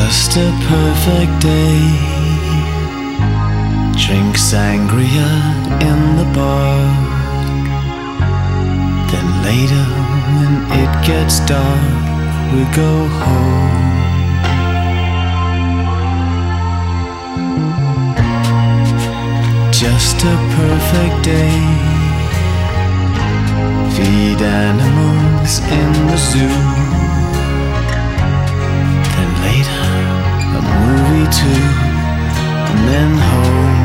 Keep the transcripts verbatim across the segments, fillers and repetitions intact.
Just a perfect day. Drink sangria in the park. Then later when it gets dark, we go home. Just a perfect day. Feed animals in the zoo. Then later a movie too, and then home.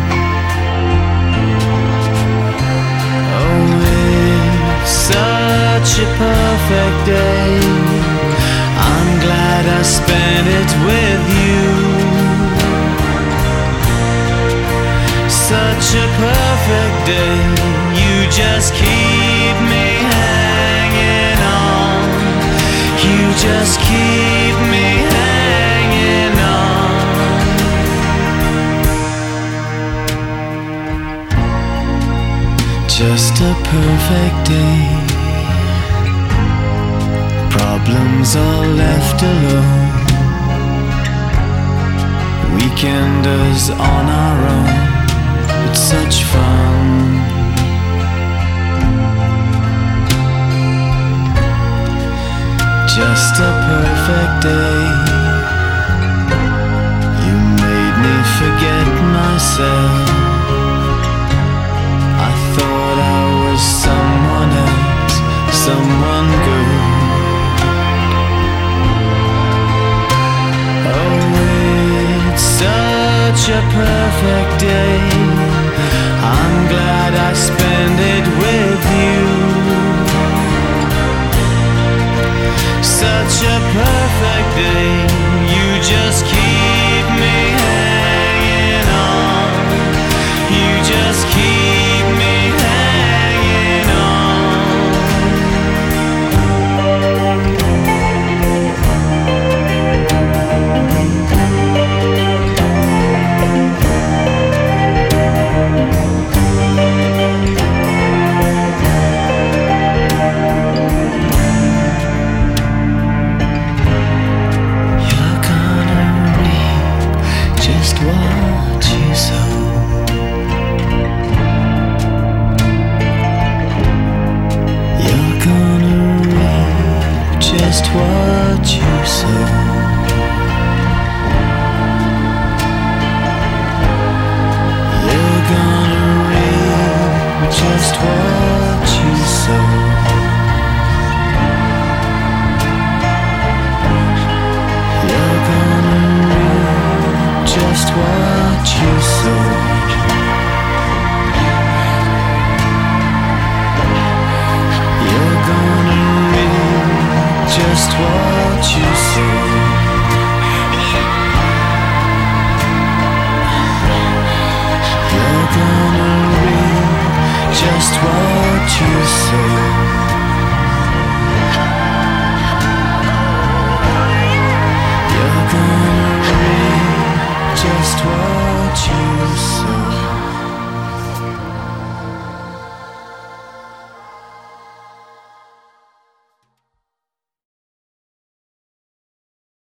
Oh, it's such a perfect day. I'm glad I spent it with you. Such a perfect day. You just keep me hanging on. You just keep me hanging on. Just a perfect day. Problems are left alone. Weekenders on our own. It's such fun. Just a perfect day. You made me forget myself. I thought I was someone else, someone good. Oh, it's such a perfect day. I'm glad I spent it with you. Such a perfect day. You just keep me hanging on. You just keep me hanging what you sow. You're gonna reap just what you sow. You're gonna reap just what you sow. You're gonna reap just what you sow. You're gonna reap just what you sow. You're gonna reap just what you sow. You're gonna reap just what